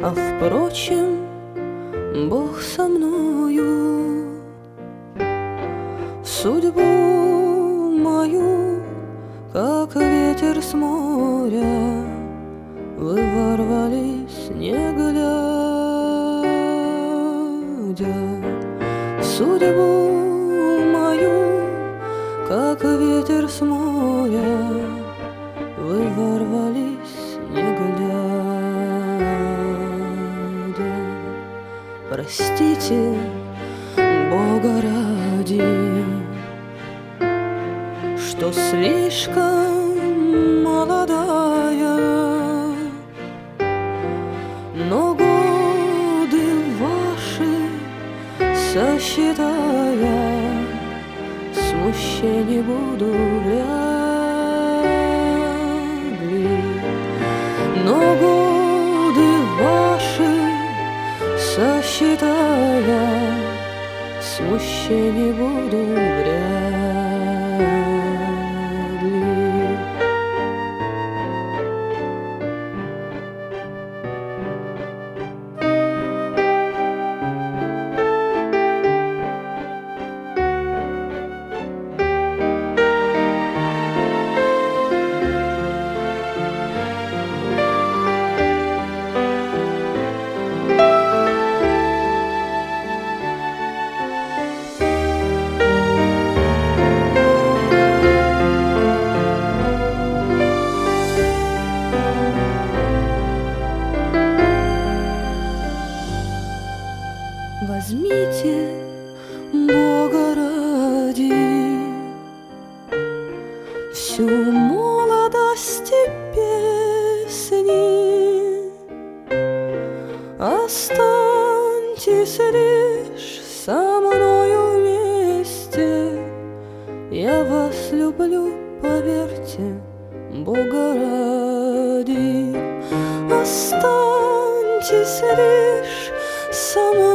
А впрочем, Бог со мною. В судьбу мою, как ветер с моря, вы ворвались, не глядя. В судьбу мою, как ветер с моря, вы ворвались, не глядя. Простите, Бога ради, что слишком молодая, но годы ваши сосчитая, смущений буду вряд ли. Но годы ваши сосчитая, смущений буду вряд ли. Возьмите, Бога ради, всю молодость и песни, останьтесь лишь со мною вместе. Я вас люблю, поверьте, Бога ради. Останьтесь лишь со мной